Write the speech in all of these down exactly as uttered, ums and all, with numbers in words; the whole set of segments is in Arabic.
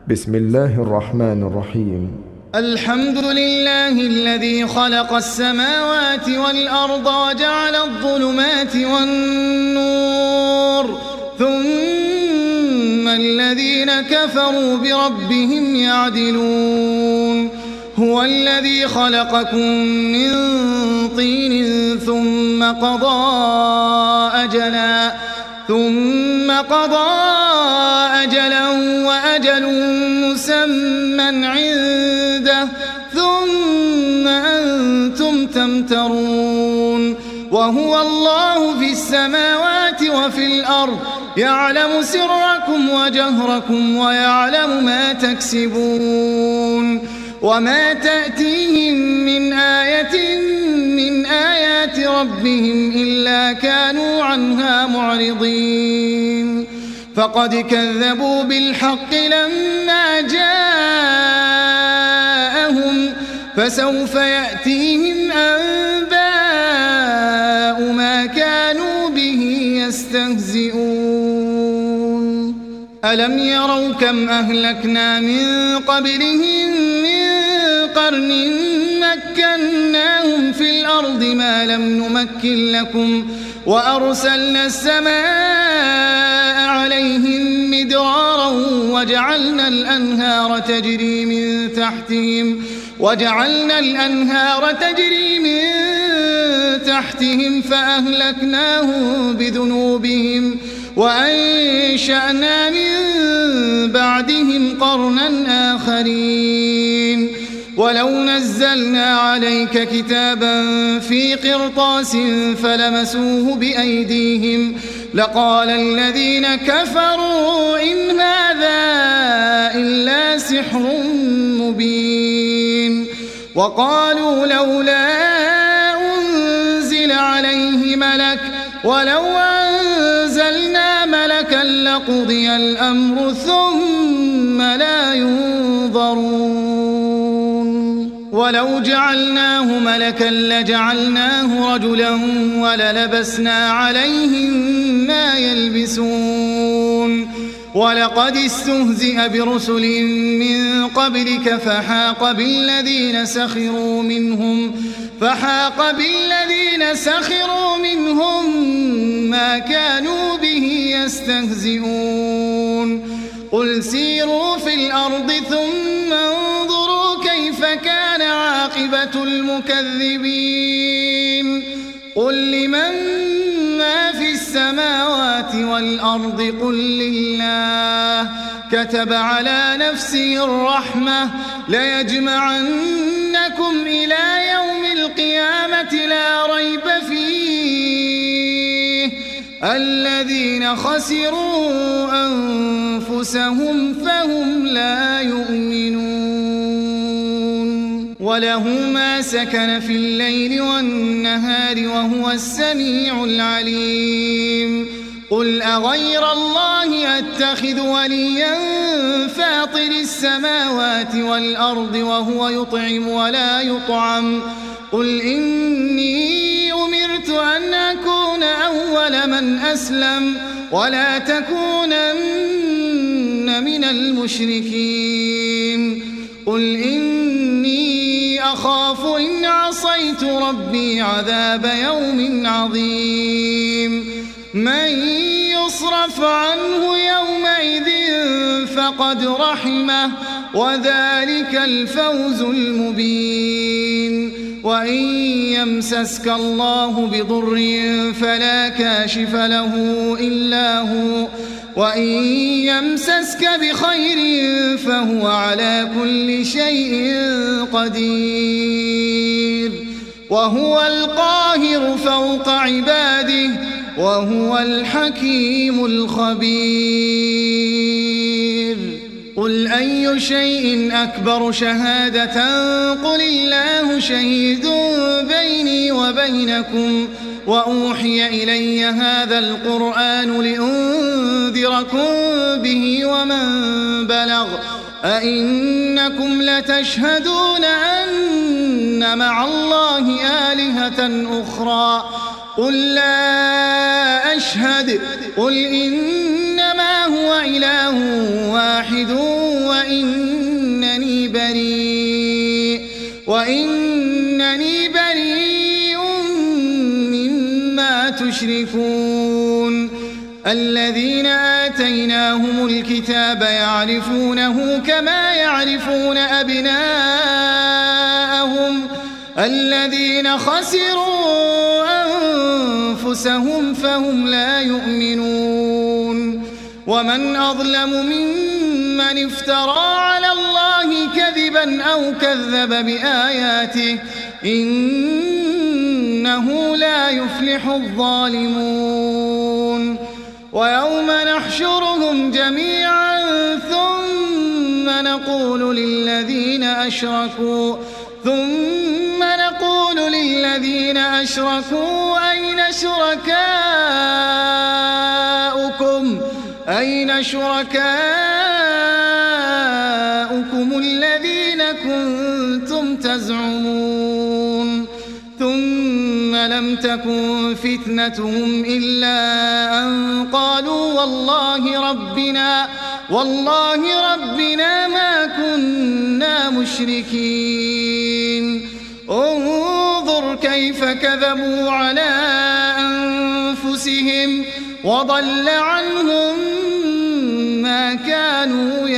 بسم الله الرحمن الرحيم. الحمد لله الذي خلق السماوات والأرض وجعل الظلمات والنور ثم الذين كفروا بربهم يعدلون. هو الذي خلقكم من طين ثم قضى أجلا ثم قضى أجلا وأجل مسمى عنده ثم أنتم تمترون. وهو الله في السماوات وفي الأرض يعلم سركم وجهركم ويعلم ما تكسبون. وما تأتيهم من آية من آيات ربهم إلا كانوا عنها معرضين. فقد كذبوا بالحق لما جاءهم فسوف يأتيهم أنباء ما كانوا به يستهزئون. ألم يروا كم أهلكنا من قبلهم من قرن مكناهم في الأرض ما لم نمكن لكم وأرسلنا السماء عليهم مدرارا وجعلنا الأنهار تجري من تحتهم وجعلنا الأنهار تجري من تحتهم فأهلكناهم بذنوبهم وأنشأنا من بعدهم قرنا آخرين. ولو نزلنا عليك كتابا في قرطاس فلمسوه بأيديهم لقال الذين كفروا إن هذا إلا سحر مبين. وقالوا لولا أنزل عليه ملك ولو أنزلنا ملكا لقضي الأمر ثم لا ينظرون. ولو جعلناه ملكا لجعلناه رجلا وللبسنا عليهم ما يلبسون. ولقد استهزئ برسل من قبلك فحاق بالذين سخروا منهم فحاق بالذين سخروا منهم ما كانوا به يستهزئون. قل سيروا في الأرض ثم انظروا كيف كان عاقبة المكذبين. قل لمن ما في السماوات والأرض قل لله كتب على نفسه الرحمة ليجمعنكم إلى يوم القيامة لا ريب فيه الذين خسروا أنفسهم فهم لا يؤمنون. وله ما سكن في الليل والنهار وهو السميع العليم. قل أغير الله أتخذ وليا فاطر السماوات والأرض وهو يطعم ولا يطعم. قل إني أمرت أن أكون أول من أسلم ولا تكونن من المشركين. قل إني أخاف إن عصيت ربي عذاب يوم عظيم. من يصرف عنه يومئذ فقد رحمه وذلك الفوز المبين. وإن يمسسك الله بضر فلا كاشف له إلا هو وإن يمسسك بخير فهو على كل شيء قدير. وهو القاهر فوق عباده وهو الحكيم الخبير. قل أي شيء أكبر شهادة قل الله شهيد بيني وبينكم وأوحي إلي هذا القرآن لأنذركم به ومن بلغ أئنكم لتشهدون أن مع الله آلهة أخرى قل لا أشهد قل إنما هو إله واحد وإنني بريء وإنني بريء مما تشركون الذين آتيناهم الكتاب يعرفونه كما يعرفون أبناءهم الذين خسروا أنفسهم فهم لا يؤمنون ومن أظلم ممن افترى على الله كذبا أو كذب بآياته إنه لا يفلح الظالمون ويوم نحشرهم جميعا ثم نقول للذين أشركوا ثم نقول للذين أشركوا أين شركاؤكم أين شركاؤكم الذين كنتم تزعمون ثم لم تكن فتنتهم إلا أن قالوا والله ربنا والله ربنا ما كنا مشركين انظر كيف كذبوا على أنفسهم وضل عنهم ما كانوا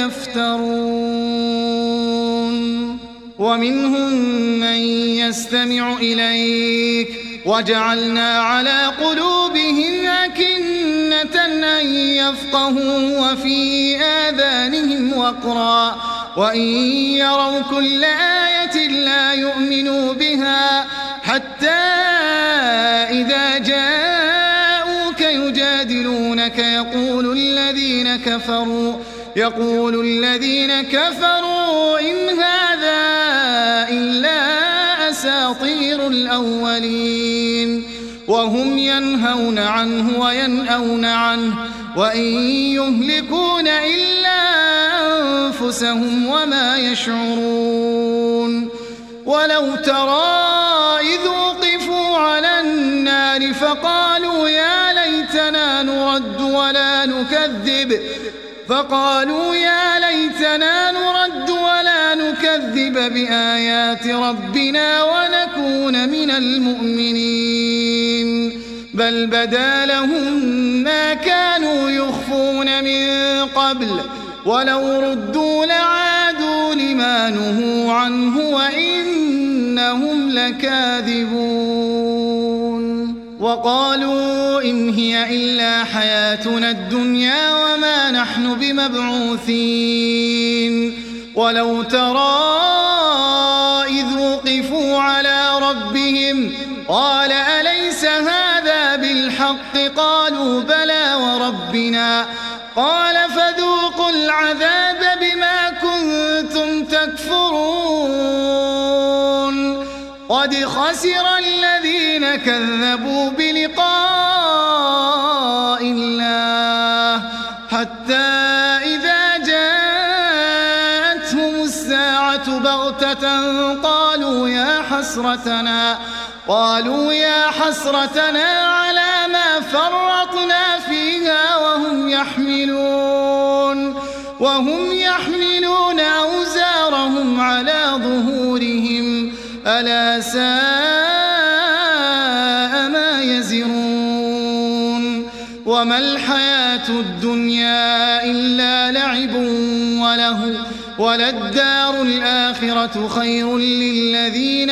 يفترون ومنهم من يستمع إليك وجعلنا على قلوبهم أكنة أن يفقهوا وفي آذانهم وقرا وإن يروا كل آية لا يؤمنوا بها حتى إذا جاءوك يجادلونك يقول الذين كفروا يقول الذين كفروا إن هذا إلا أساطير الأولين وهم ينهون عنه وينأون عنه وإن يهلكون إلا أنفسهم وما يشعرون ولو ترى إذ وقفوا على النار فقالوا يا ليتنا نرد ولا نكذب فقالوا يا ليتنا نرد ولا نكذب بآيات ربنا ونكون من المؤمنين بل بدا لهم ما كانوا يخفون من قبل ولو ردوا لعادوا لما نهوا عنه وإنهم لكاذبون وقالوا إن هي إلا حياتنا الدنيا وما نحن بمبعوثين ولو ترى إذ وقفوا على ربهم قال أليس هذا بالحق قالوا بلى وربنا قال فذوقوا العذاب بما كنتم تكفرون قد خسر الذين كذبوا بلقاء الله حتى إذا جاءتهم الساعة بغتة قالوا يا حسرتنا قالوا يا حسرتنا على ما فرطنا فيها وهم يحملون وهم يحملون أوزارهم على ظهورهم ألا ساء ما يزرون وما الحياة الدنيا إلا لعب وله وللدار الآخرة خير للذين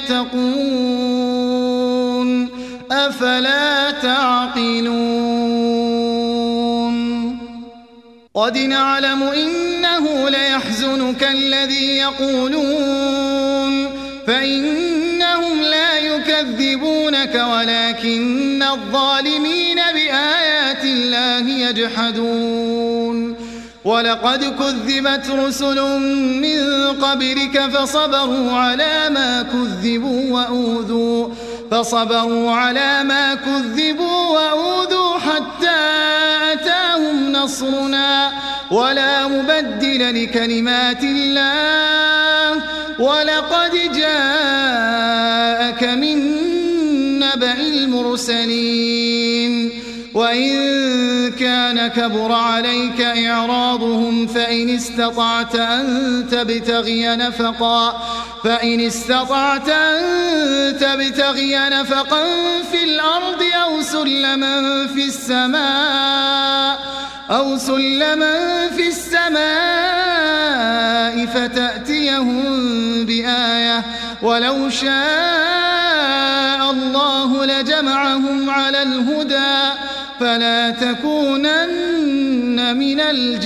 يتقون أفلا تعقلون قد نعلم إنه ليحزنك الذي يقولون فإنهم لا يكذبونك ولكن الظالمين بآيات الله يجحدون ولقد كذبت رسل من قبلك فصبروا على ما كذبوا وأوذوا فصبروا على ما كذبوا وأوذوا حتى أتاهم نصرنا ولا مبدل لكلمات الله ولقد جاءك من نبأ المرسلين وإن كان كان كبر عليك إعراضهم فإن استطعت أن تبتغي نفقا فإن استطعت أن تبتغي نفقا في الأرض أو سلما في السماء أو سلما في السماء فتأتيهم بآية ولو شاء الله لجمعهم على الهدى فلا تكونن من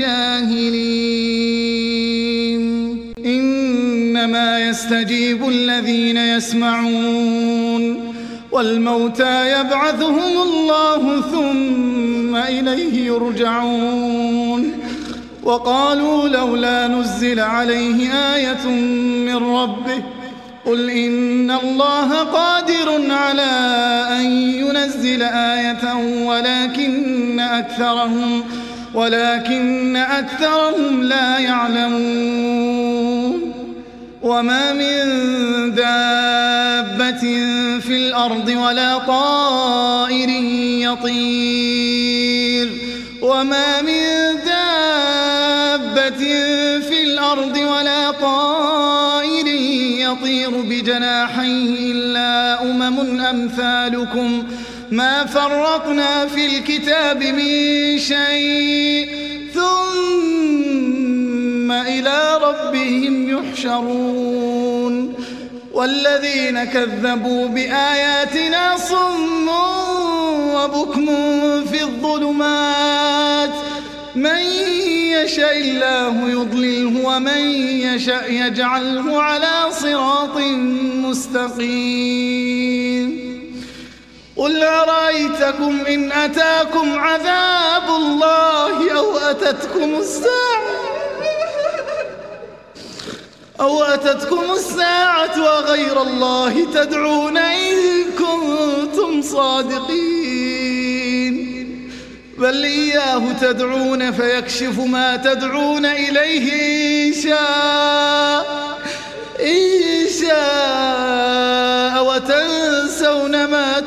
الجاهلين إنما يستجيب الذين يسمعون والموتى يبعثهم الله ثم إليه يرجعون وقالوا لولا نزل عليه آية من ربه قل إن الله قادر على أن ينزل آية ولكن أكثرهم ولكن أكثرهم لا يعلمون وما من دابة في الأرض ولا طائر يطير وما من دابة في الأرض ولا طائر يطير بجناحيه إلا أمم أمثالكم ما فرطنا في الكتاب من شيء ثم إلى ربهم يحشرون والذين كذبوا بآياتنا صم وبكم في الظلمات من يشاء الله يضلله ومن يشاء يجعله على صراط مستقيم قل أرأيتكم إن أتاكم عذاب الله أو أتتكم الساعة أو أتتكم الساعة وغير الله تدعون إن كنتم صادقين بل إياه تدعون فيكشف ما تدعون إليه إن شاء إن شاء وتنسون ما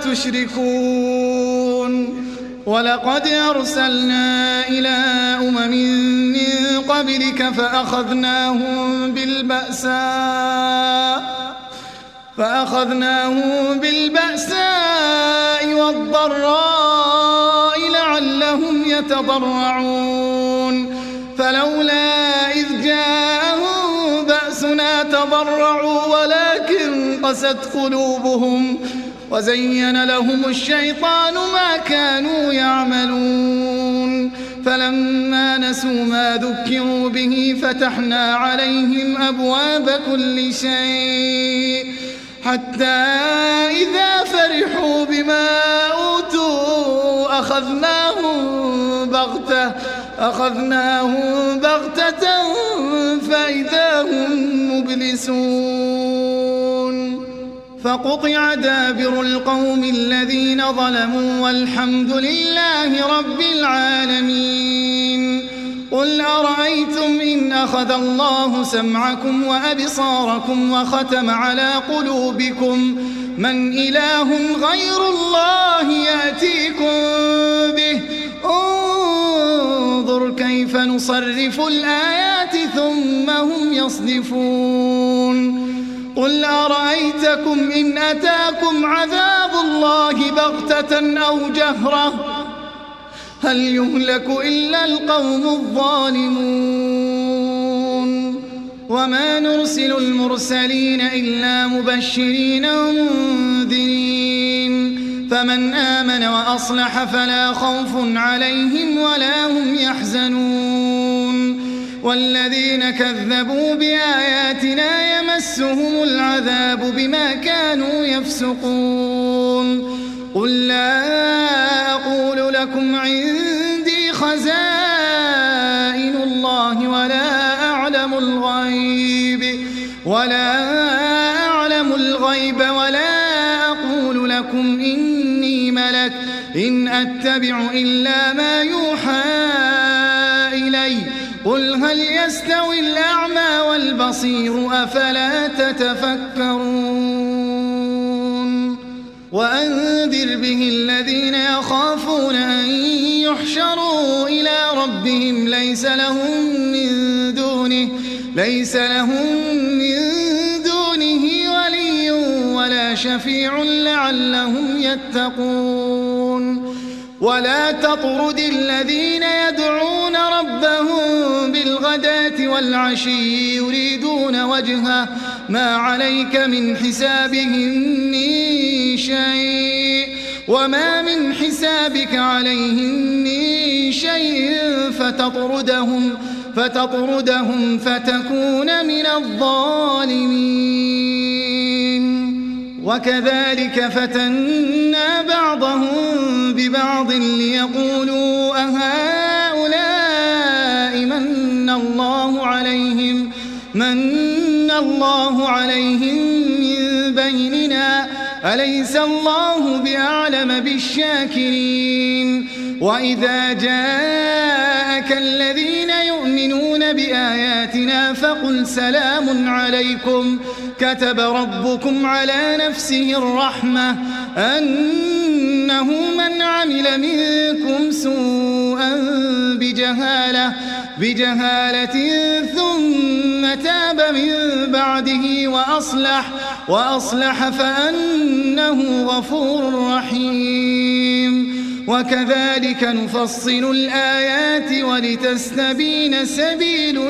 تشركون ولقد أرسلنا إلى أمم من قبلك فأخذناهم بالبأساء فأخذناهم بالبأساء والضراء لعلهم يتضرعون فلولا إذ جاءهم بأسنا تضرعوا ولكن قست قلوبهم وزين لهم الشيطان ما كانوا يعملون فلما نسوا ما ذكروا به فتحنا عليهم أبواب كل شيء حتى إذا فرحوا بما أوتوا أخذناهم بغتة أخذناهم بغتة فإذا هم مبلسون فقطع دابر القوم الذين ظلموا والحمد لله رب العالمين قل أرأيتم إن أخذ الله سمعكم وأبصاركم وختم على قلوبكم من إله غير الله يأتيكم به انظر كيف نصرف الآيات ثم هم يصدفون قل أرأيتكم إن أتاكم عذاب الله بغتة أو جهرة هل يهلك إلا القوم الظالمون وما نرسل المرسلين إلا مبشرين ومنذرين فمن آمن وأصلح فلا خوف عليهم ولا هم يحزنون والذين كذبوا بآياتنا يمسهم العذاب بما كانوا يفسقون قل لا أقول لكم عندي خزائن الله ولا أعلم الغيب ولا أعلم الغيب ولا أقول لكم إني ملك إن أتبع إلا ما يوحى إلي قل هل يستوي الأعمى والبصير أفلا تتفكرون وأنذر به الذين يخافون أن يحشروا إلى ربهم ليس لهم من دونه ليس لهم من دونه ولي ولا شفيع لعلهم يتقون ولا تطرد الذين يدعون ربهم بالغداة والعشي يريدون وجهه ما عليك من حسابهم من شيء وما من حسابك عليهم من شيء فتطردهم فتطردهم فتكون من الظالمين وكذلك فتنا بعضهم ببعض ليقولوا أهؤلاء من الله عليهم من الله عليهم من بيننا أليس الله بأعلم بالشاكرين وإذا جاءك الذين يؤمنون بآياتنا فقل سلام عليكم كتب ربكم على نفسه الرحمة أنه من عمل منكم سوءا بجهالة بجهالة ثم تاب من بعده وأصلح وأصلح فأنه غفور رحيم وكذلك نفصل الآيات ولتستبين سبيل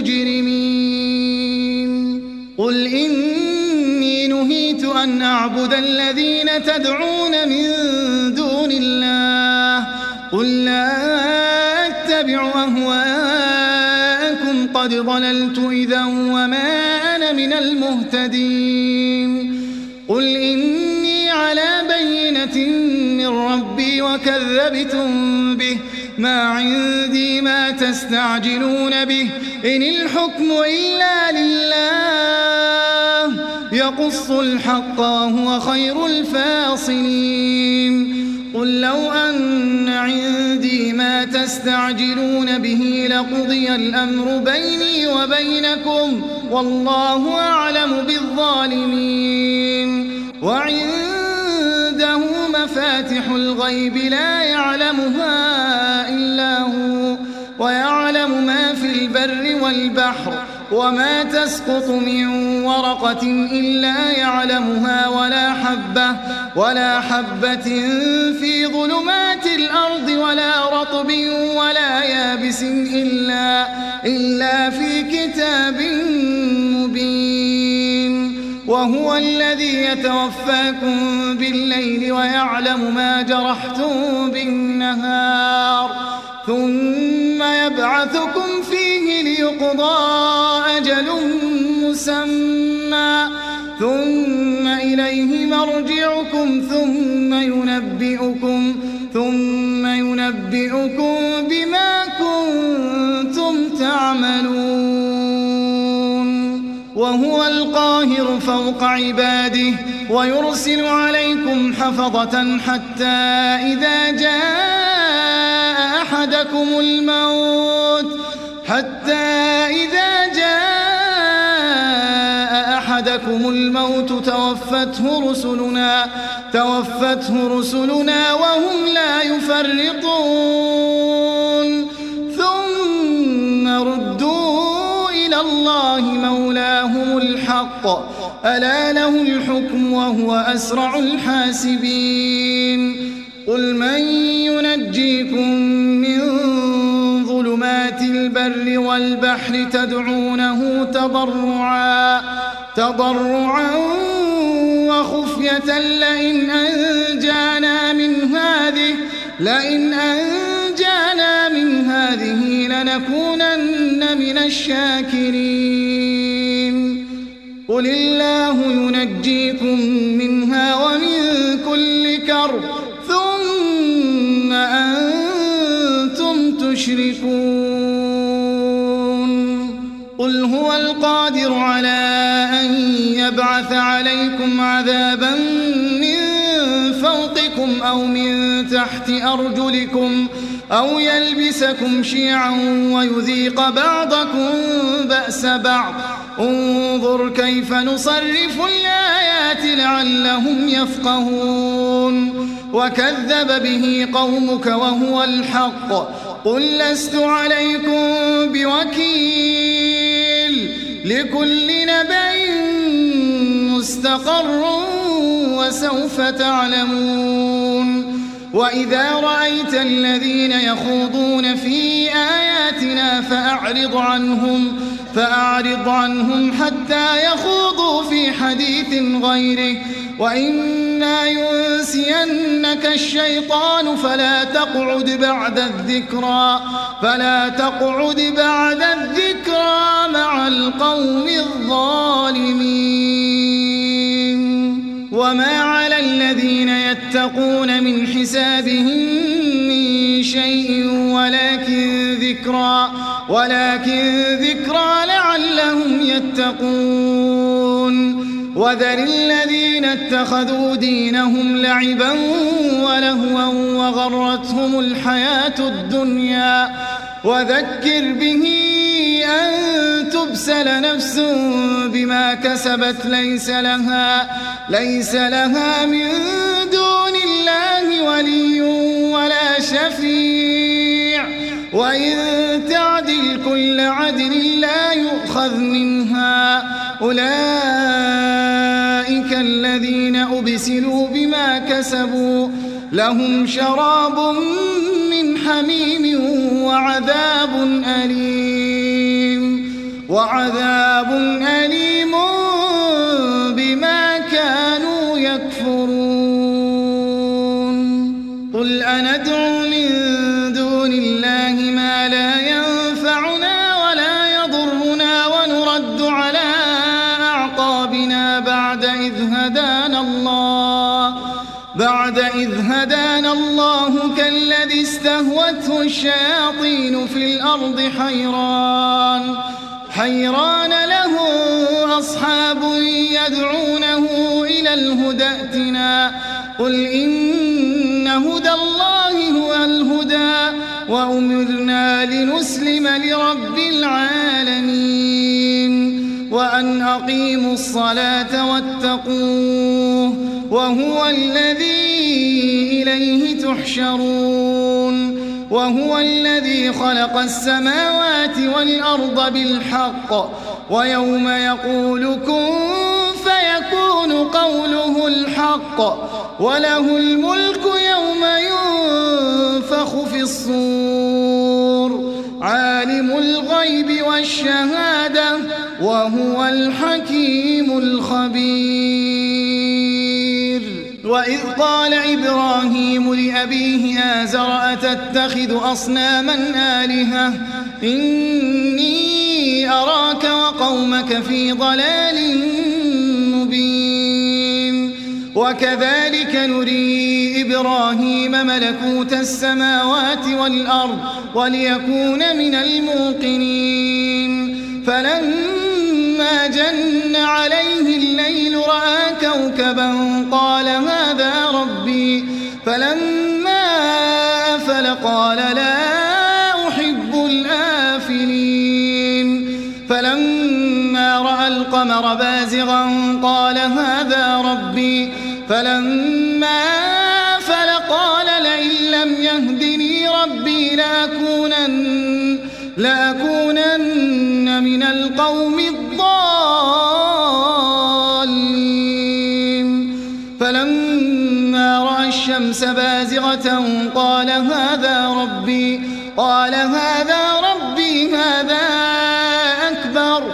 المجرمين قل إني نهيت أن أعبد الذين تدعون من دون الله قل لا أتبع أهواءكم قد ضللت إذا وما أنا من المهتدين قل إني على بينة من ربي وكذبتم به ما عندي ما تستعجلون به إن الحكم إلا لله يقص الحق وهو خير الفاصلين قل لو أن عندي ما تستعجلون به لقضي الأمر بيني وبينكم والله أعلم بالظالمين وعنده مفاتح الغيب لا يعلمها إلا هو ويعلم ما في البر والبحر وما تسقط من ورقة إلا يعلمها ولا حبة ولا حبة في ظلمات الأرض ولا رطب ولا يابس إلا إلا في كتاب مبين وهو الذي يتوفاكم بالليل ويعلم ما جرحتم بالنهار ثم يبعثكم فيه ليقضى أجل مسمى ثم إليه مرجعكم ثم ينبئكم ثم ينبئكم بما كنتم تعملون وهو القاهر فوق عباده ويرسل عليكم حفظة حتى إذا جاء أحدكم الموت حتى إذا جاء أحدكم الموت توفته رسلنا توفته رسلنا وهم لا يفرطون ثم ردوا إلى الله مولاهم الحق ألا له الحكم وهو أسرع الحاسبين قل من ينجيكم من ظلمات البر والبحر تدعونه تضرعا تضرعا وخفية لئن أنجانا من هذه لئن أنجانا من هذه لنكونن من الشاكرين قل الله ينجيكم منها ومن كل كرب ثم أنتم تشركون قل هو القادر على أن يبعث عليكم عذابا من فوقكم أو من تحت أرجلكم أو يلبسكم شيعا ويذيق بعضكم بأس بعض انظر كيف نصرف الآيات لعلهم يفقهون وكذب به قومك وهو الحق قل لست عليكم بوكيل لكل نبأ مستقر وسوف تعلمون وإذا رأيت الذين يخوضون في آياتنا فأعرض عنهم فأعرض عنهم حتى يخوضوا في حديث غيره وإما ينسينك الشيطان فلا تقعد بعد الذكرى فلا تقعد بعد الذكرى مع القوم الظالمين وما على الذين يتقون من حسابهم من شيء ولكن ذكرى ولكن ذكرى لعلهم يتقون وذر الذين اتخذوا دينهم لعبا ولهوا وغرتهم الحياة الدنيا وذكر به أن تبسل نفس بما كسبت ليس لها ليس لها من دون الله ولي ولا شفيع وإن تعدل كل عدل لا يؤخذ منها أولئك الذين أبسلوا بما كسبوا لهم شراب من حميم وعذاب أليم وعذاب أليم بما كانوا يكفرون قل أندعو من دون الله ما لا ينفعنا ولا يضرنا ونرد على أعقابنا بعد إذ هدانا الله بعد إذ هدانا الله كالذي استهوته الشياطين في الأرض حيران حيران له أصحاب يدعونه إلى الهدى ائتنا قل إن هدى الله هو الهدى وأمرنا لنسلم لرب العالمين وأن أقيموا الصلاة واتقوه وهو الذي إليه تحشرون وهو الذي خلق السماوات والأرض بالحق ويوم يقول كن فيكون قوله الحق وله الملك يوم ينفخ في الصور عالم الغيب والشهادة وهو الحكيم الخبير وإذ قال إبراهيم لأبيه آزر أتتخذ أصناما آلهة إني أراك وقومك في ضلال مبين وكذلك نري إبراهيم ملكوت السماوات والأرض وليكون من الموقنين فلما جن عليه الليل رأى كوكبا قال هذا ربي فلما أفل قال لا أحب الآفلين فلما رأى القمر بازغا قال هذا ربي فلما أفل قال لئن لم يهدني ربي لأكونن, لأكونن من القوم الضالين فلما رأى الشمس بازغة قال هذا ربي قال هذا ربي هذا أكبر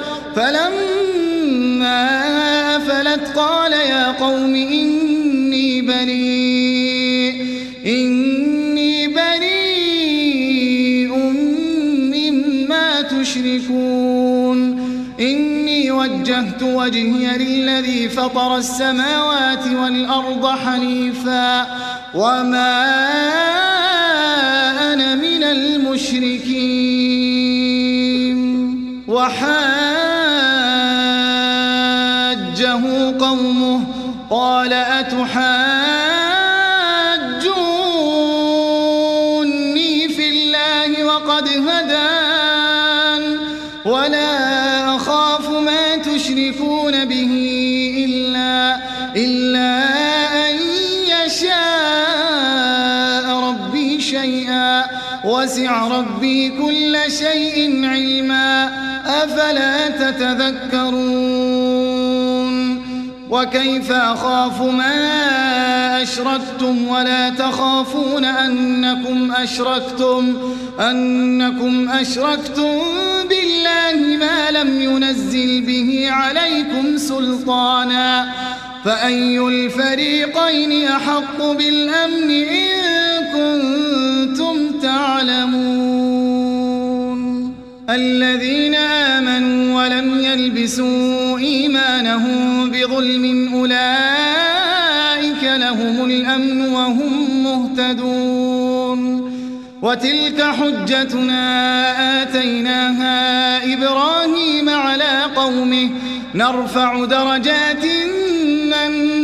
فلما أفلت قال يا قوم إني بريء إني بريء مما تشركون إني وجهت وجهي للذي فطر السماوات والأرض حنيفا وما أنا من المشركين وحاجه قومه قال أتحاجوني في الله وقد هدان ولا أخاف ما تشركون به إلا, إلا أن يشاء وسع ربي كل شيء علما أفلا تتذكرون وكيف أخاف ما أشركتم ولا تخافون أنكم أشركتم أنكم أشركتم بالله ما لم ينزل به عليكم سلطانا فأي الفريقين أحق بالأمن إن كنتم تعلمون الذين آمنوا ولم يلبسوا إيمانهم بظلم أولئك لهم الأمن وهم مهتدون وتلك حجتنا آتيناها إبراهيم على قومه نرفع درجات من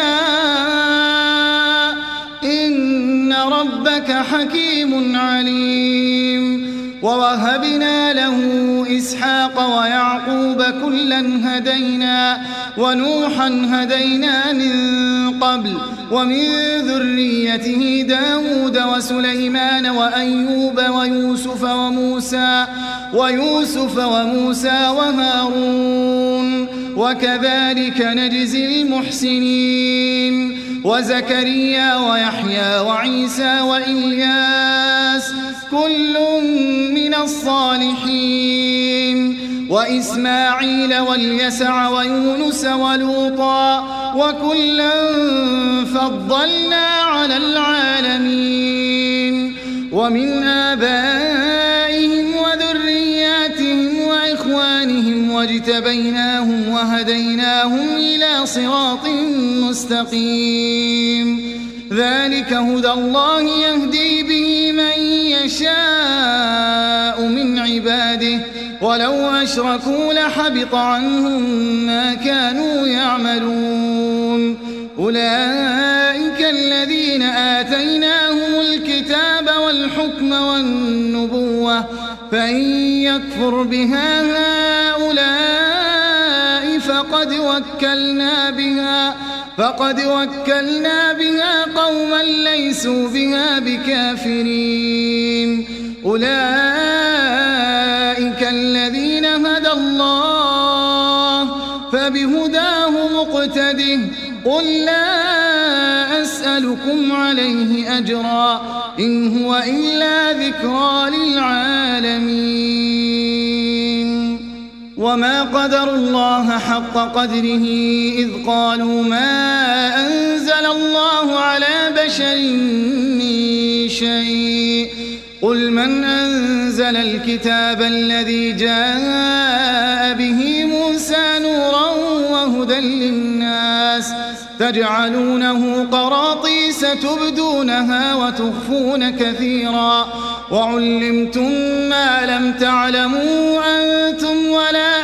نشاء إن ربك حكيم عليم ووهبنا له إسحاق ويعقوب كلا هدينا ونوحا هدينا من قبل ومن ذريته داود وسليمان وأيوب ويوسف وموسى ويوسف وموسى وهارون وكذلك نجزي المحسنين وزكريا ويحيى وعيسى وإلياس كل من الصالحين وإسماعيل واليسع ويونس ولوطا وكلا فضلنا على العالمين ومن آبائهم وذرياتهم وإخوانهم واجتبيناهم وهديناهم إلى صراط مستقيم ذلك هدى الله يهدي به من يشاء من عباده ولو أشركوا لحبط عنهم ما كانوا يعملون أولئك الذين آتيناهم الكتاب والحكم والنبوة فإن يكفر بها هؤلاء فقد وكلنا بها فقد وكلنا بها قوما ليسوا بها بكافرين أولئك الذين هدى الله فبهداه مقتده قل لا أسألكم عليه أجرا إن هو إلا ذكرى للعالمين وما قدروا الله حق قدره إذ قالوا ما أنزل الله على بشر من شيء قل من أنزل الكتاب الذي جاء به موسى نورا وهدى للناس تجعلونه قراطيس تبدونها وتخفون كثيرا وعلمتم ما لم تعلموا أنتم ولا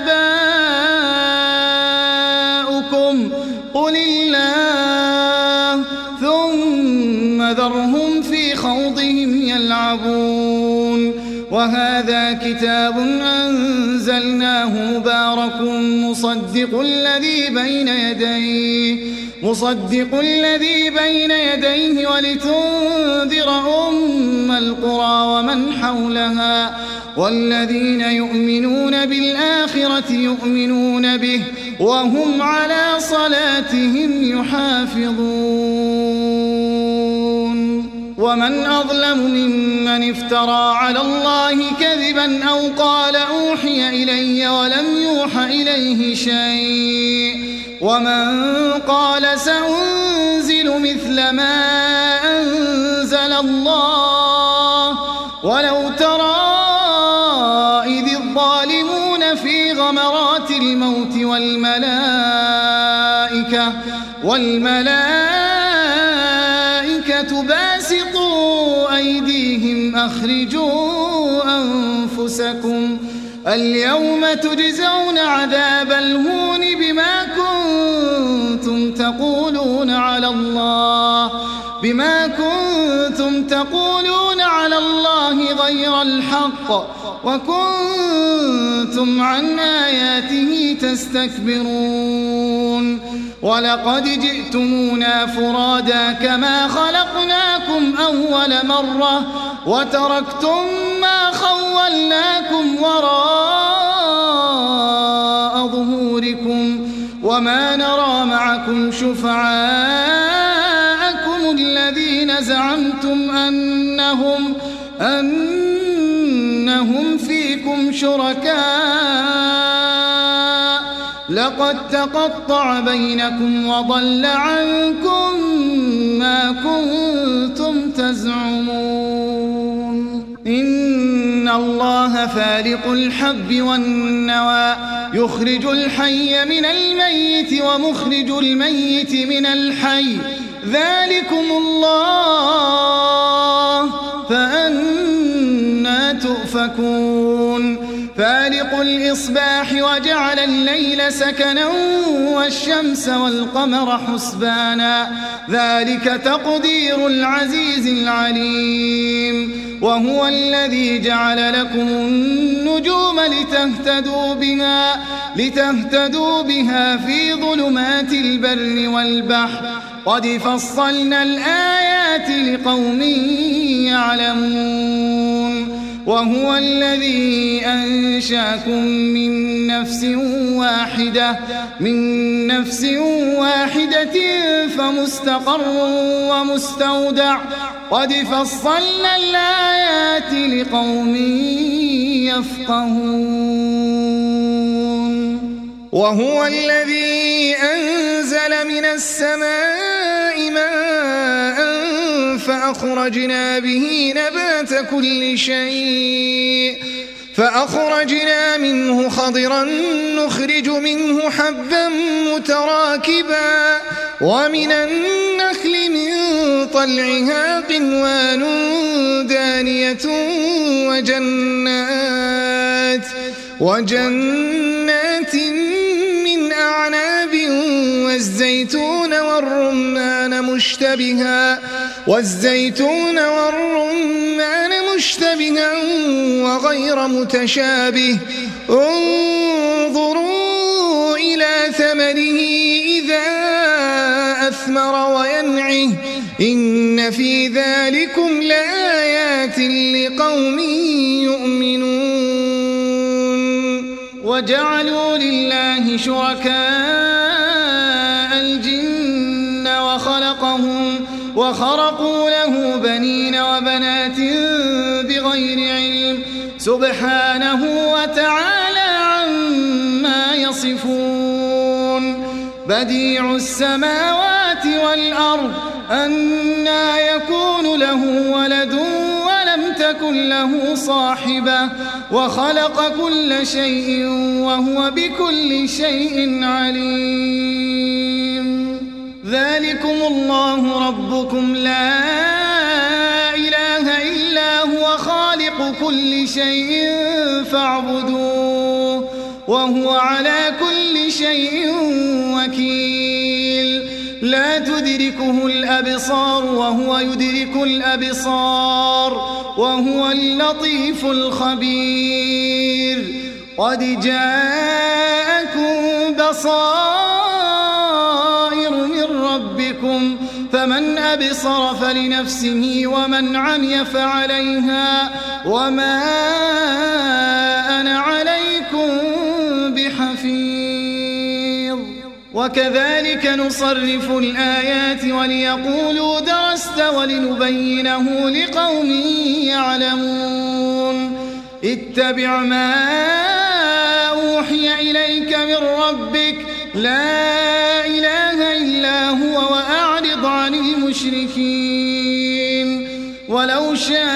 آباؤكم قل الله ثم ذرهم في خوضهم يلعبون وهذا كتاب أنزلناه مبارك مصدق الذي بين يديه مصدق الذي بين يديه ولتنذر أم القرى ومن حولها والذين يؤمنون بالآخرة يؤمنون به وهم على صلاتهم يحافظون ومن أظلم ممن افترى على الله كذبا أو قال أوحي إلي ولم يوح إليه شيء ومن قال سأنزل مثل ما أنزل الله ولو ترى إذ الظالمون في غمرات الموت والملائكة والملائكة باسطوا أيديهم أخرجوا أنفسكم اليوم تجزون عذاب الهون بما كنتم تقولون على الله بما كنتم تقولون على الله غير الحق وكنتم عن آياته تستكبرون ولقد جئتمونا فرادا كما خلقناكم أول مرة وتركتم ما خولناكم وراء ظهوركم وما نرى معكم شفعاءكم الذين زعمتم أنهم أنهم فيكم شركاء لقد تقطع بينكم وضل عنكم ما كنتم تزعمون إن الله فالق الحب والنوى يخرج الحي من الميت ومخرج الميت من الحي ذلكم الله فأنى تؤفكون فالق الإصباح وجعل الليل سكنا والشمس والقمر حسبانا ذلك تقدير العزيز العليم وهو الذي جعل لكم النجوم لتهتدوا بها لتهتدوا بها في ظلمات البر والبحر قد فصلنا الآيات لقوم يعلمون وهو الذي أنشاكم من نفس واحدة من نفس واحدة فمستقر ومستودع قد فصلنا الآيات لقوم يفقهون وهو الذي أنزل من السماء ماء فأخرجنا به نبات كل شيء فأخرجنا منه خضرا نخرج منه حبا متراكبا ومن النخل من طلعها قنوان دانية وجنات وجنات من أعناب والزيتون والرمان مشتبها والزيتون والرمان مشتبها وغير متشابه انظروا إلى ثمره إذا أثمر وينعه إن في ذلكم لآيات لقوم يؤمنون وجعلوا لله شركاء الجن وخلقهم وخرقوا له بنين وبنات بغير علم سبحانه وتعالى عما يصفون بديع السماوات والأرض أنى يكون له ولد ولم تكن له صاحبة وخلق كل شيء وهو بكل شيء عليم ذلكم الله ربكم لا إله إلا هو خالق كل شيء فاعبدوه وهو على كل شيء وكيل لا تدركه الأبصار وهو يدرك الأبصار وهو اللطيف الخبير قد جاءكم بصائر من ربكم فمن أبصر فلنفسه ومن عمي فعليها وما أنا عليكم بحفيظ وكذلك نصرف الآيات وليقولوا درست ولنبينه لقوم يعلمون اتبع ما أوحي إليك من ربك لا إله إلا هو وأعرض عن المشركين ولو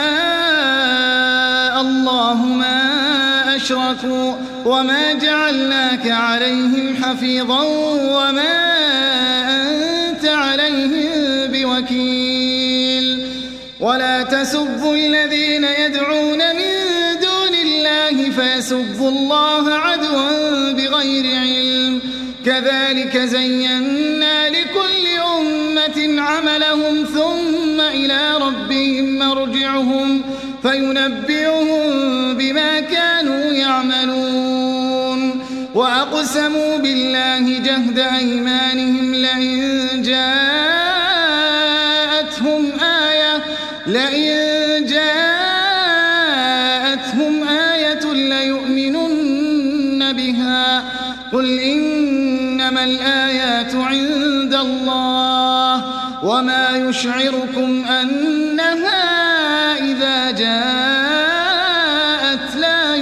شاء الله ما أشركوا وما جعلناك عليهم حفيظا وما أنت عليهم بوكيل ولا تسبوا الذين يدعون من دون الله فيسبوا الله عدوا بغير علم كذلك زينا لكل أمة عملهم ثم إلى ربهم مرجعهم فينبئهم بما كانوا يعملون وأقسموا بالله جهد أيمانهم لئن جاءتهم آية لئن جاءتهم آية ليؤمنن بها قل إنما الآيات عند الله وما يشعركم أنها إذا جاءت لا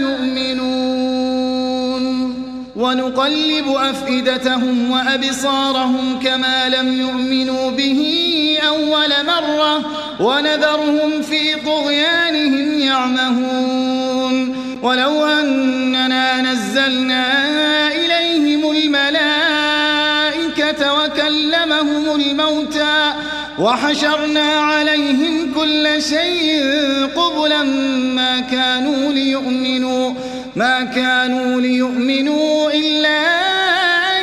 يؤمنون ونقلب أفئدتهم وأبصارهم كما لم يؤمنوا به أول مرة ونذرهم في طغيانهم يعمهون ولو أننا نزلنا إليهم الملائكة وكلمهم الموتى وحشرنا عليهم كل شيء قبلا ما كانوا ليؤمنوا ما كانوا ليؤمنوا إلا أن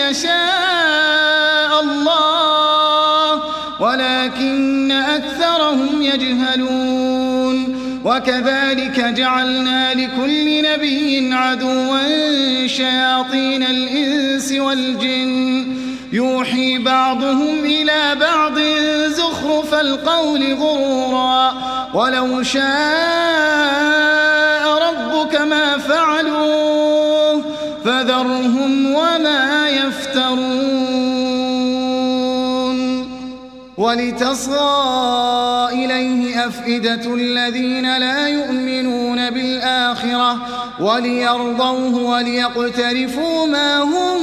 يشاء الله ولكن أكثرهم يجهلون وكذلك جعلنا لكل نبي عدوا شياطين الإنس والجن يوحي بعضهم إلى بعض زخرف القول غرورا ولو شاء ربك ما فعلوه فذرهم وما يفترون ولتصغى إليه أفئدة الذين لا يؤمنون بالآخرة وليرضوه وليقترفوا ما هم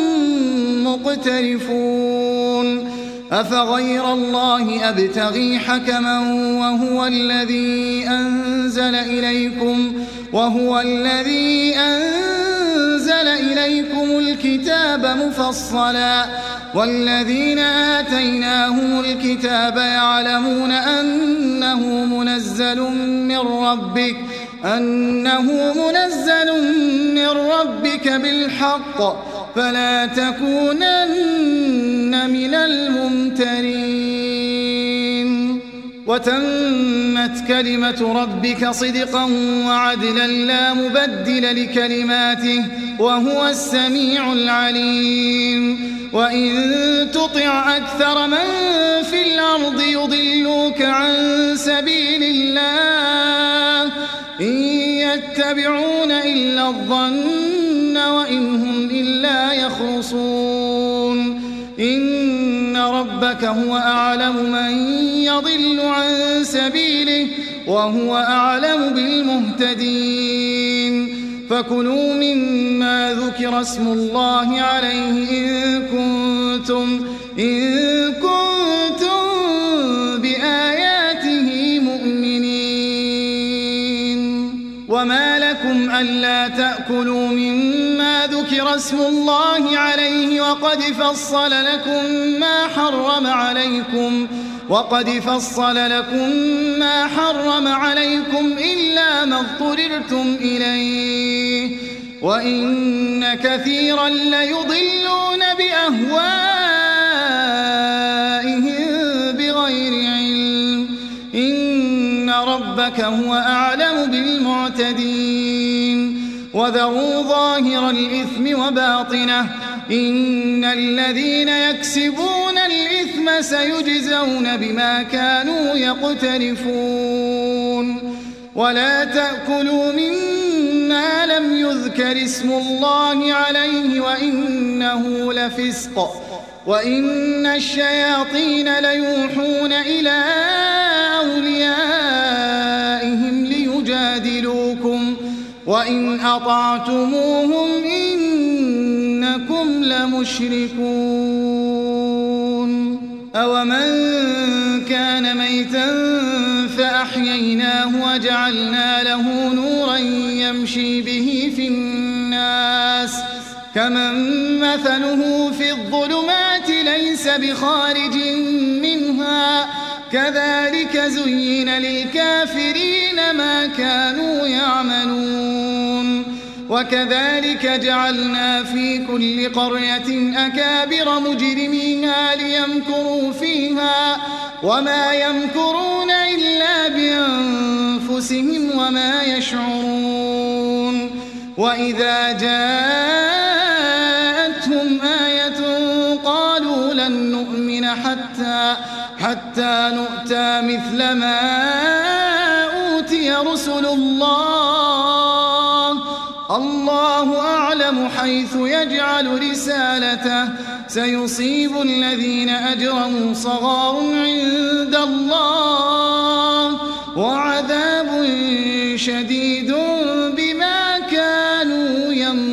مقترفون أفغير الله أبتغي حكما وهو الذي أنزل إليكم وهو الذي أنزل إليكم الكتاب مفصلا والذين آتيناهم الكتاب يعلمون أنه منزل من ربك أنه منزل من ربك بالحق فلا تكونن من الممترين وتمت كلمة ربك صدقا وعدلا لا مبدل لكلماته وهو السميع العليم وإن تطع أكثر من في الأرض يضلوك عن سبيل الله إن يتبعون إلا الظن وإن هم إلا يخرصون إن ربك هو أعلم من يضل عن سبيله وهو أعلم بالمهتدين فكلوا مما ذكر اسم الله عليه إن كنتم إن كنتم بآياته مؤمنين وما لكم ألا تأكلوا مما ذكر اسم الله عليه وقد فصل لكم ما حرم عليكم وقد فصل لكم ما حرم عليكم إلا ما اضطررتم إليه وإن كثيرا ليضلون بأهوائهم بغير علم إن ربك هو أعلم بالمعتدين وذروا ظاهر الإثم وباطنه إن الذين يكسبون الإثم سيجزون بما كانوا يقترفون ولا تأكلوا مما لم يذكر اسم الله عليه وإنه لفسق وإن الشياطين ليوحون إلى أوليائهم ليجادلوكم وإن أطعتموهم إنكم لمشركون أومن كان ميتا فأحييناه وجعلنا له نورا يمشي به في الناس كمن مثله في الظلمات ليس بخارج منها كذلك زين للكافرين ما كانوا يعملون وكذلك جعلنا في كل قرية أكابر مجرميها ليمكروا فيها وما يمكرون إلا بأنفسهم وما يشعرون وإذا جاء حتى, حتى نؤتى مثل ما أوتي رسل الله. الله أعلم حيث يجعل رسالته. سيصيب الذين أجرموا صغار عند الله وعذاب شديد بما كانوا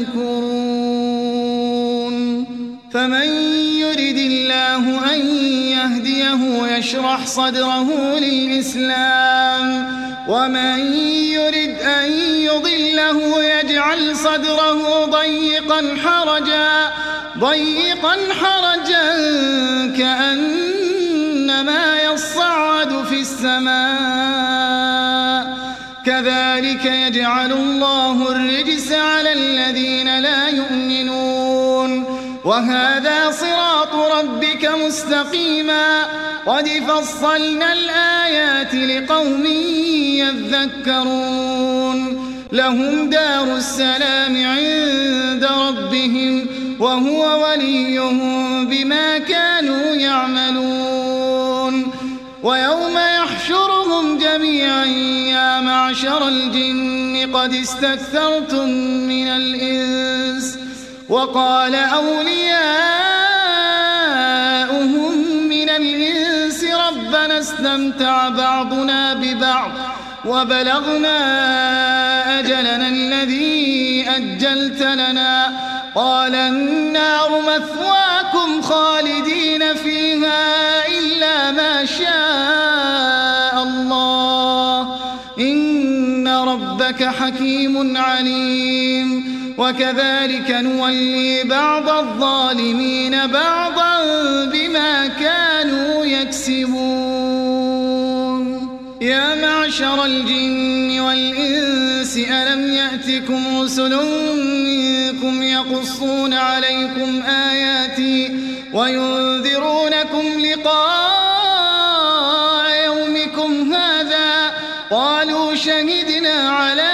يمكرون. فمن يرد الله أن يهديه يشرح صدره للإسلام ومن يرد أن يضله يجعل صدره ضيقا حرجا ضيقا حرجا كأنما يصعد في السماء. كذلك يجعل الله الرجس على الذين لا يؤمنون. وهذا صراط ربك مستقيما قد فصلنا الآيات لقوم يذكرون. لهم دار السلام عند ربهم وهو وليهم بما كانوا يعملون. ويوم يحشرهم جميعا يا معشر الجن قد استكثرتم من الإنس وقال أولياؤهم من الإنس ربنا استمتع بعضنا ببعض وبلغنا أجلنا الذي أجلت لنا قال النار مثواكم خالدين فيها إلا ما شاء الله إن ربك حكيم عليم. وكذلك نولي بعض الظالمين بعضا بما كانوا يكسبون. يا معشر الجن والإنس ألم يأتكم رسل منكم يقصون عليكم آياتي وينذرونكم لقاء يومكم هذا قالوا شهدنا على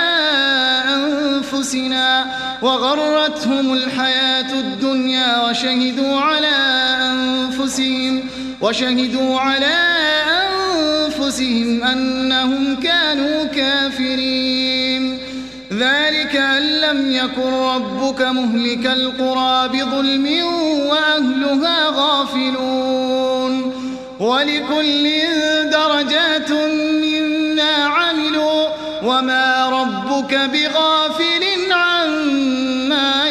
أنفسنا وغرتهم الحياة الدنيا وشهدوا على أنفسهم وشهدوا على أنفسهم أنهم كانوا كافرين. ذلك أن لم يكن ربك مهلك القرى بظلم وأهلها غافلون. ولكل درجات مما عملوا وما ربك بغافل عما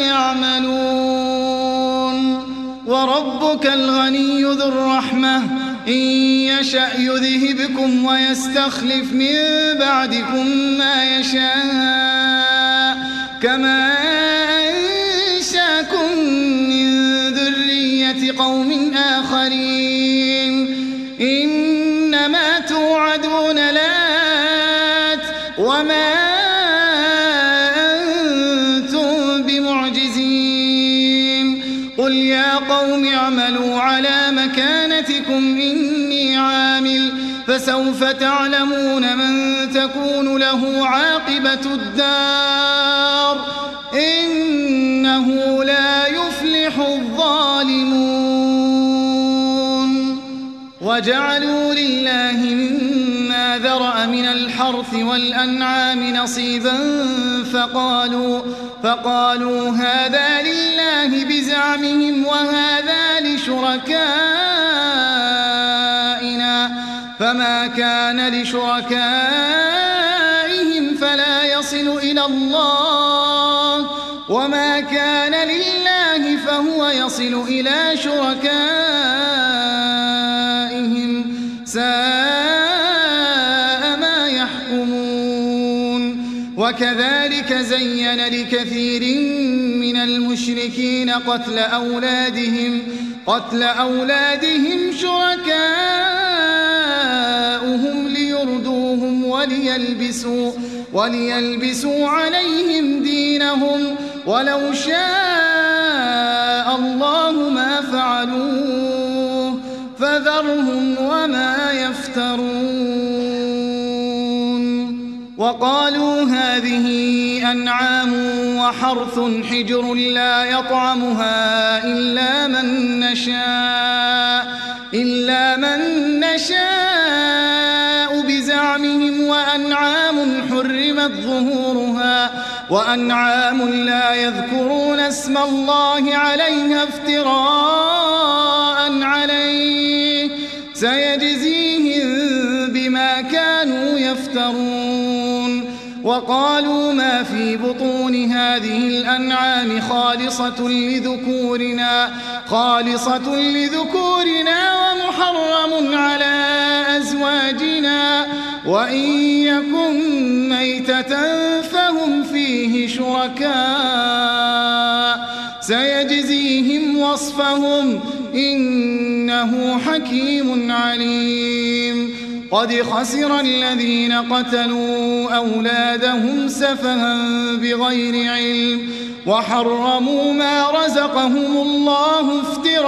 يعملون. وربك الغني ذو الرحمة إن يشأ يذهبكم ويستخلف من بعدكم ما يشاء كما أنشاكم من ذرية قوم آخرين. إنما توعدون لآت وما أنتم بمعجزين. قل يا قوم اعملوا على مكانتكم إني عامل فسوف تعلمون من تكون له عاقبة الدار إنه لا يفلح الظالمون. وجعلوا لله مما ذرأ من الحرث والأنعام نصيبا فقالوا, فقالوا هذا لله بزعمهم وهذا لشركائنا فما كان لشركائهم فلا يصل إلى الله وما كان لله فهو يصل إلى شركائهم ساء ما يحكمون. وكذلك زين لكثير من المشركين قتل أولادهم قتل أولادهم شركاؤهم ليردوهم وليلبسوا, وليلبسوا عليهم دينهم ولو شاء الله ما فعلوه فذرهم وما يفترون. وقالوا هذه أنعام وحرث حجر لا يطعمها إلا من نشاء إلا من نشاء بزعمهم وأنعام حرمت ظهورها وأنعام لا يذكرون اسم الله عليها افتراء عليه سيجزيهم بما كانوا يفترون. وقالوا ما في بطون هذه الأنعام خالصة لذكورنا خالصة لذكورنا ومحرم على أزواجنا وإن يكن ميتة فهم فيه شركاء سيجزيهم وصفهم إنه حكيم عليم. قد خسر الذين قتلوا أولادهم سفها بغير علم وحرموا ما رزقهم الله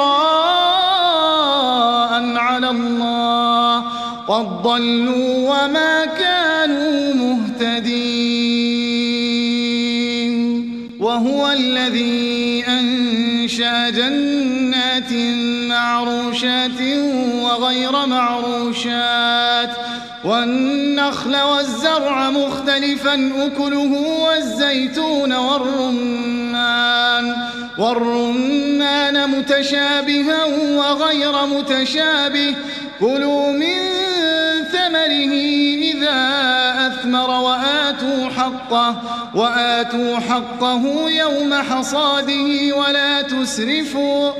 افتراء على الله قد ضلوا وما كانوا مهتدين. وهو الذي أنشأ جنات معروشات وغير معروشات والنخل والزرع مختلفا أكله والزيتون والرمان والرمان متشابها وغير متشابه كلوا من ثمره إذا أثمر وآتوا حقه وآتوا حقه يوم حصاده ولا تسرفوا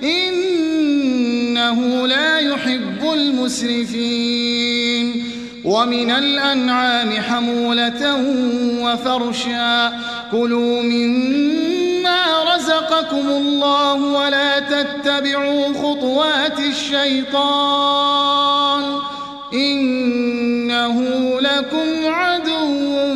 إنه لا يحب المسرفين. ومن الأنعام حمولة وفرشا كلوا مما رزقكم الله ولا تتبعوا خطوات الشيطان إنه لكم عدو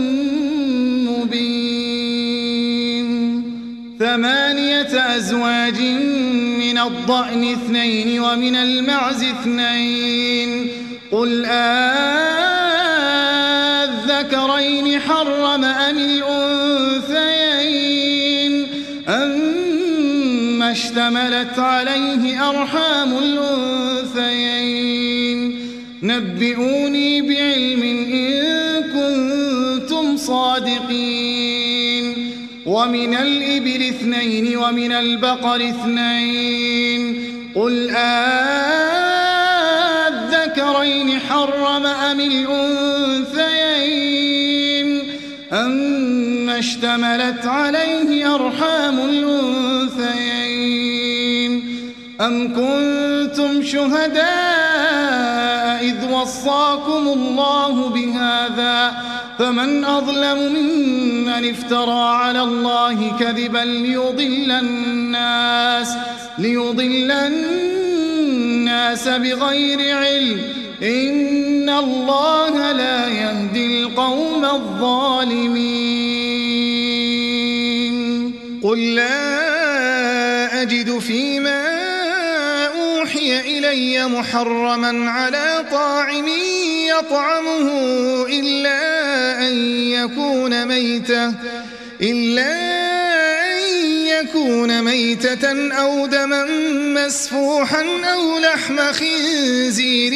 مبين. ثمانية أزواج من الضأن اثنين ومن المعز اثنين قل أذكرين حرم أم الأنثيين أما اشتملت عليه أرحام الأنثيين نبئوني بعلم إن كنتم صادقين. ومن الإبل اثنين ومن البقر اثنين قل أذكرين حرم أم الأنثيين أما اشتملت عليه أرحام الأنثيين أم كنتم شهداء إذ وصاكم الله بهذا فمن أظلم ممن افترى على الله كذبا ليضل الناس ليضل الناس بغير علم إن الله لا يهدي القوم الظالمين. قل لا أجد فيما أوحي إلي محرما على طاعم يطعمه إلا أن يكون ميتة إلا أن يكون ميتة أو دما مسفوحا أو لحم خنزير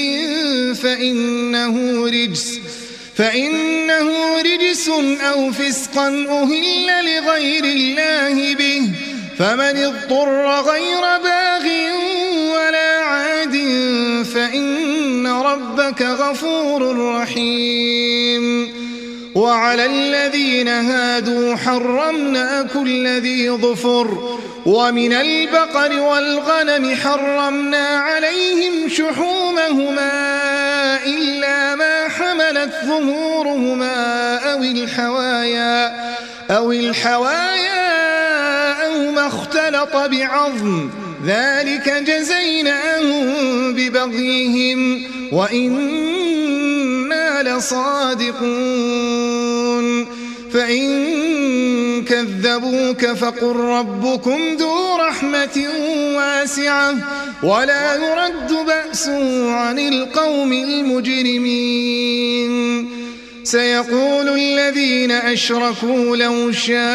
فإنه رجس فإنه رجس أو فسقا أهل لغير الله به فمن اضطر غير باغ ولا عاد فإن ربك غفور رحيم. وعلى الذين هادوا حرمنا كل ذي ظفر ومن البقر والغنم حرمنا عليهم شحومهما إلا ما حملت ظهورهما أو الحوايا أو الحوايا أو ما اختلط بعظم ذلك جزيناهم ببغيهم وإنا لصادقون. فإن كذبوك فقل ربكم ذو رحمة واسعة ولا يرد بأسه عن القوم المجرمين. سيقول الذين أشركوا لو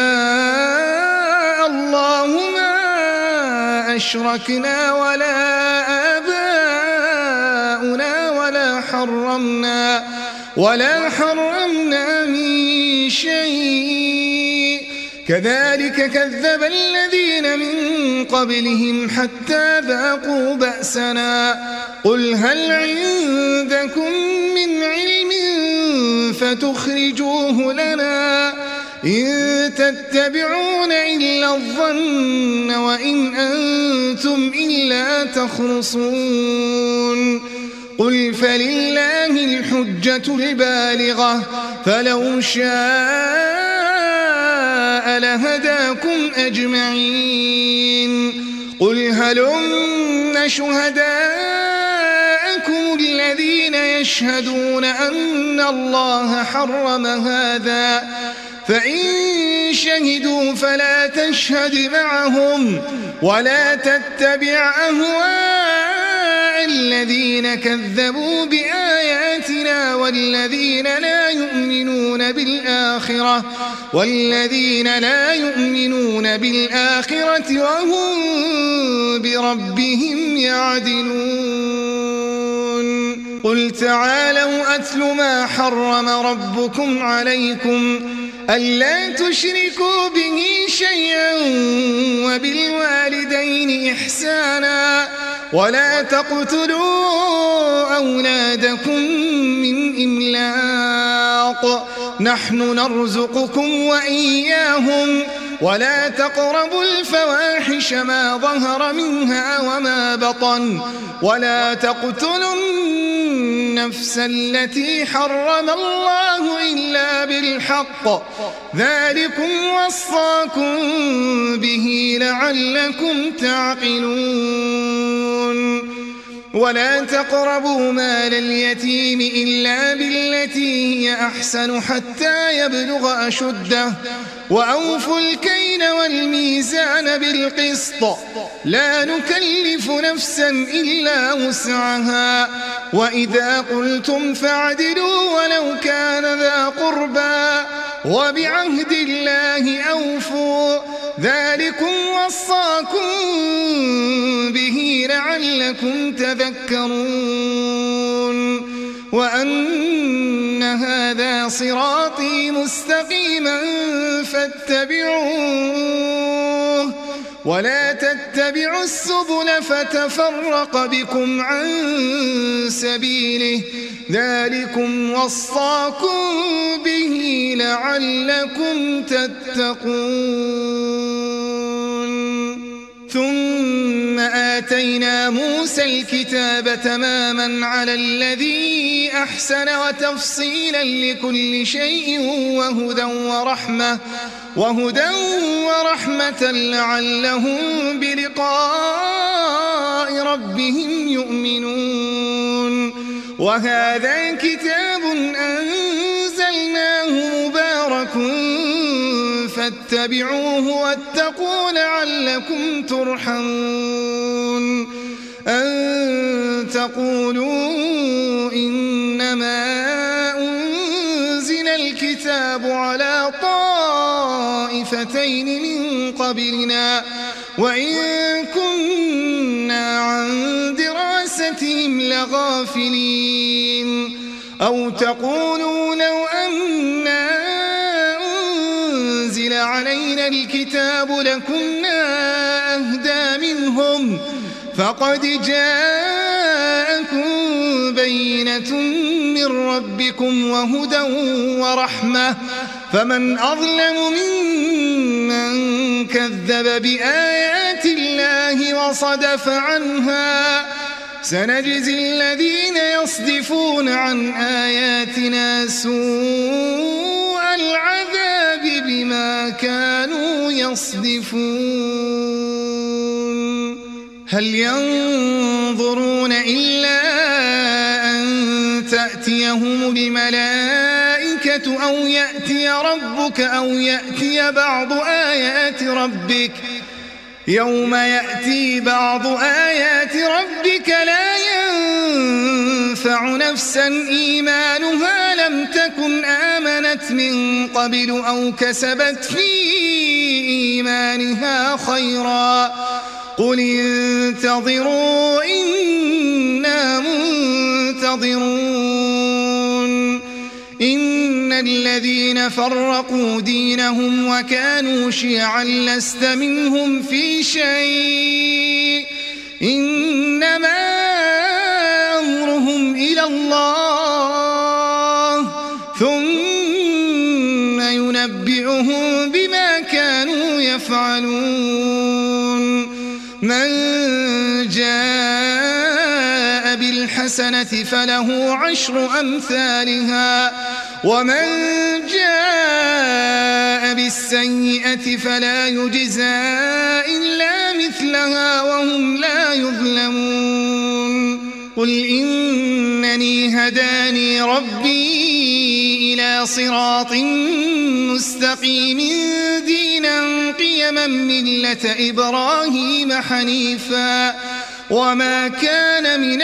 شاء الله ما أشركنا ولا آباؤنا حرمنا ولا حرمنا من شيء كذلك كذب الذين من قبلهم حتى ذاقوا بأسنا قل هل عندكم من علم فتخرجوه لنا إن تتبعون إلا الظن وإن أنتم إلا تخرصون قل فلله الحجة البالغة فلو شاء لهداكم أجمعين قل هلم شهداءكم الذين يشهدون أن الله حرم هذا فإن شهدوا فلا تشهد معهم ولا تتبع أهواء الذين كذبوا بآياتنا والذين لا يؤمنون بالآخرة والذين لا يؤمنون بالآخرة وهم بربهم يعدلون قل تعالوا أتل ما حرم ربكم عليكم ألا تشركوا به شيئا وبالوالدين إحسانا ولا تقتلوا أولادكم من إملاق نحن نرزقكم وإياهم ولا تقربوا الفواحش ما ظهر منها وما بطن ولا تقتلوا النفس التي حرم الله إلا بالحق ذلكم وصاكم به لعلكم تعقلون ولا تقربوا مال اليتيم إلا بالتي هي أحسن حتى يبلغ أشده وأوفوا الكيل والميزان بالقسط لا نكلف نفسا إلا وسعها وإذا قلتم فاعدلوا ولو كان ذا قربى وبعهد الله أوفوا ذلكم وصاكم به لعلكم تذكرون وأن هذا صراطي مستقيما فاتبعوه ولا تتبعوا السبل فتفرق بكم عن سبيله ذلكم وصاكم به لعلكم تتقون ثم آتينا موسى الكتاب تماما على الذي أحسن وتفصيلا لكل شيء وهدى ورحمة وهدى ورحمة لعلهم بلقاء ربهم يؤمنون وهذا كتاب أنزلناه مبارك فاتبعوه واتقوا لعلكم ترحمون أن تقولوا إنما أنزل الكتاب على طائفتين من قبلنا وإن كنا عن دراستهم لغافلين أو تقولوا لو أنا أنزل علينا الكتاب لكنا أهدى منهم فقد جاءكم بينة من ربكم وهدى ورحمة فمن أظلم ممن كذب بآيات الله وصدف عنها سنجزي الذين يصدفون عن آياتنا سوء العذاب بما كانوا يصدفون هل ينظرون إلا أن تأتيهم الملائكة أو يأتي ربك أو يأتي بعض آيات ربك يوم يأتي بعض آيات ربك لا ينفع نفسا إيمانها لم تكن آمنت من قبل أو كسبت في إيمانها خيرا قل انتظروا إنا منتظرون الذين فرقوا دينهم وكانوا شيعا لست منهم في شيء إنما أمرهم إلى الله ثم ينبئهم بما كانوا يفعلون من جاء بالحسنة فله عشر أمثالها ومن جاء بالسيئة فلا يجزى إلا مثلها وهم لا يظلمون قل إنني هداني ربي إلى صراط مستقيم دينا قيما ملة إبراهيم حنيفا وما كان من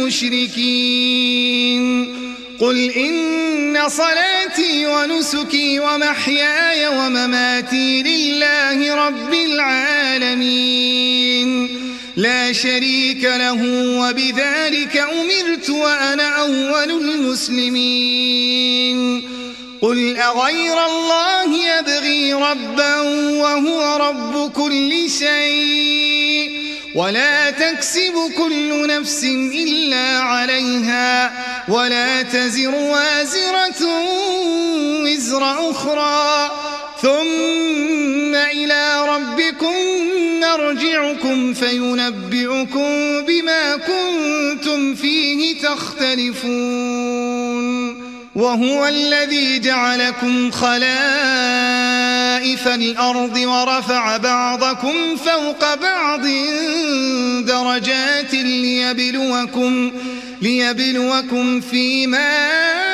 المشركين قل إن صلاتي ونسكي ومحياي ومماتي لله رب العالمين لا شريك له وبذلك أمرت وأنا أول المسلمين قل أغير الله يبغي ربا وهو رب كل شيء ولا تكسب كل نفس إلا عليها ولا تزر وازرة وزر أخرى ثم إلى ربكم مرجعكم فينبئكم بما كنتم فيه تختلفون وهو الذي جعلكم خلائف الأرض ورفع بعضكم فوق بعض درجات ليبلوكم, ليبلوكم فيما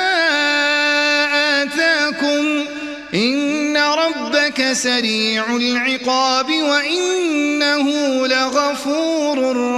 آتاكم إن ربك سريع العقاب وإنه لغفور